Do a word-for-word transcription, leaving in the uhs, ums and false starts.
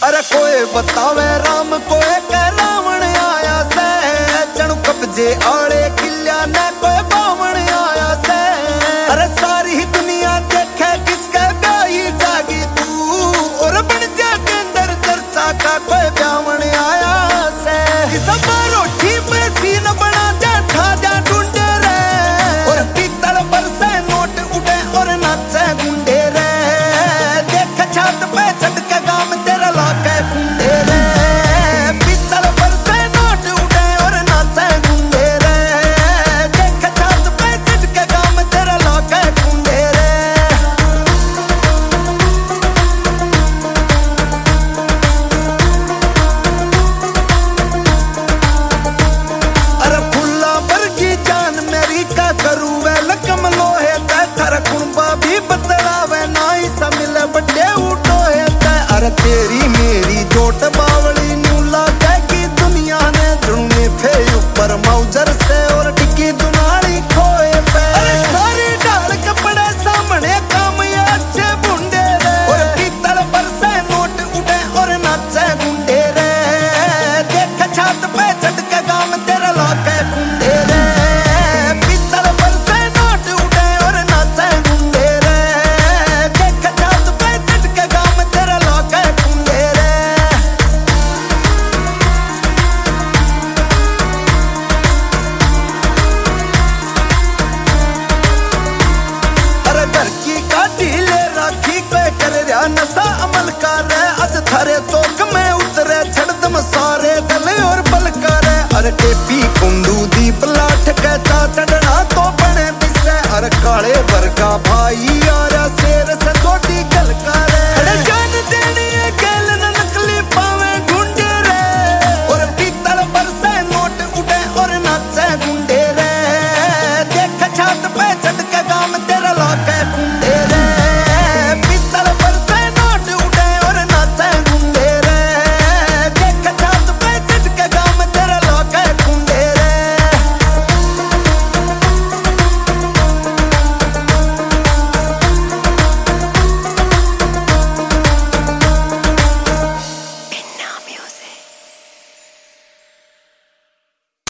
अरे कोई बतावे राम कोई कह रावण आया से, जणु कब्जे आड़े किल्या ने कोई बावण आया से। अरे सारी ही दुनिया देखे किसके ब्याही जागी तू, और बन जा के अंदर चर्चा का कोई ब्यावण आया से। सब रोटी पे सीन बना जा ठा जा ढूंढे रे, और पीतल पर से नोट उड़े और नाचे गुंडे रे। देख छत पे चढ़ के गाम तेरा लाके गुंडे रे, पीतल पर से नोट उड़े और नाचे गुंडे रे। देख छत पे चढ़ के गाम तेरा लाके गुंडे रे। अरे फुल्ला वर्गी जान मेरी का करू वे लकम लोहे ते, थारा कुणबा भी बतलावे ना ही मिले बड़े उठो है ते। अरे तेरी मेरी जोट बावली न्यू लागेगी दुनिया ने, जुड़ने फे ऊपर मौजर से और टिकी दुनाली खोए पे। अरे सारी डाल कपड़े सामने काम ये अच्छे बुंडे रे, और पीतल पर से नोट उड़े और नाचे गुंडे रे। देख छत पे चढ़ के गाम तेरा लाके गुंडे रे, पीतल पर से नोट उड़े और नाचे गुंडे रे। देख छत पे चढ़ के गाम तेरा लाके गुंडे रे। अरे घर की काटी ले राखी कोई कर रहा नशा अमल कर रे, अज थारे चौक में उतरे छड़ दम सारे गले और बल कर। अरे टेपी कुंडू दी पलाठ के चा चढ़ना तो बने पिसे, अरे काले वर्गा भाई